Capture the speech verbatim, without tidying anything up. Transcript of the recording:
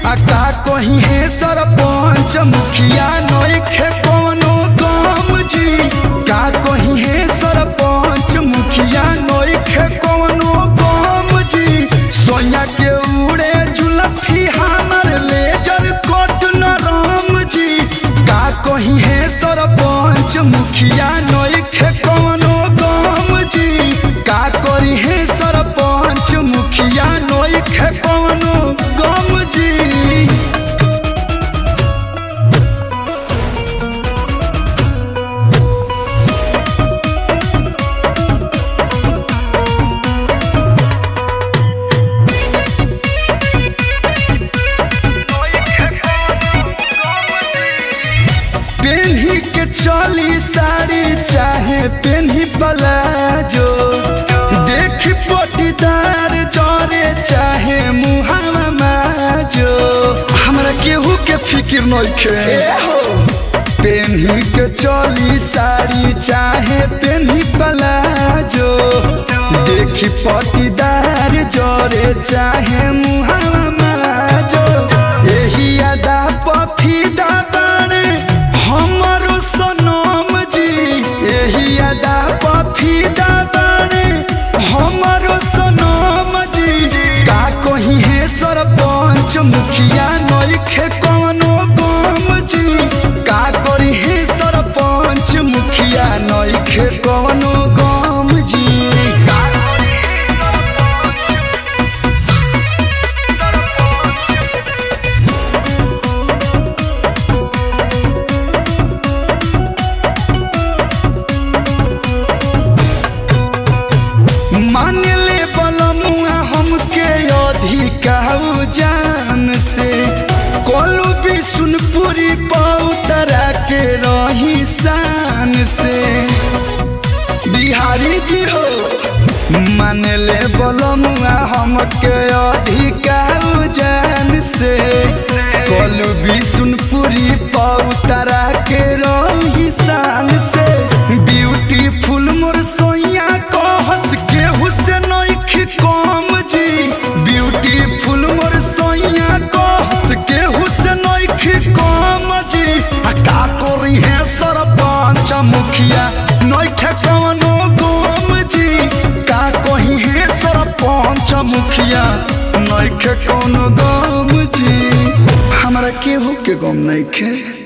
का कहीं है सरपंच मुखिया नइखे कवनो गम जी। का कहीं है सरपंच मुखिया नइखे कवनो गम जी। सोया के उड़े जुलफी हमर लेजर कोट नरम जी। का कहीं है सरपंच मुखिया नइखे कवनो गम जी। का करी है सरपंच मुखिया नइखे कवनो गम जी। पेन्ही के चली साड़ी चाहे पेन्ही प्लाजो। देख पटीदार जरे चाहे मुहावा माजो। हमरा केहू के फिक्र नइखे। पेन्ही के चली साड़ी चाहे पेन्ही प्लाजो। देख पटीदार जरे चाहे मुहावा माजो। एही अदा पफीदा बाणे हमरो सनम जी। एही अदा पफीदा बाणे हमरो सनम जी। का कहीं है सरपंच मुखिया नइखे कवनो गम जी। का करी है सरपंच मुखिया नइखे कवनो गम जी। मान ले बलमुआ हमके अधिकाऊ जान से। कोलू भी सुनपुरी पौतरा के रही शान से। बिहारी जी हो मान ले बलमुआ हमके अधिकाऊ जान से। कोलू भी सुनपुरी पौतरा के रही शान से। ब्यूटीफुल मोर सोइया को हंस के हुसैन नइखे कम जी। ब्यूटीफुल मोर सोइया को हंस के हुसैन नइखे कम जी। आ का करी है सरपंच मुखिया नइखे कवनो गम जी। का कहीं है सरपंच मुखिया नइखे कवनो गम जी। हमरा केहू के गम नइखे।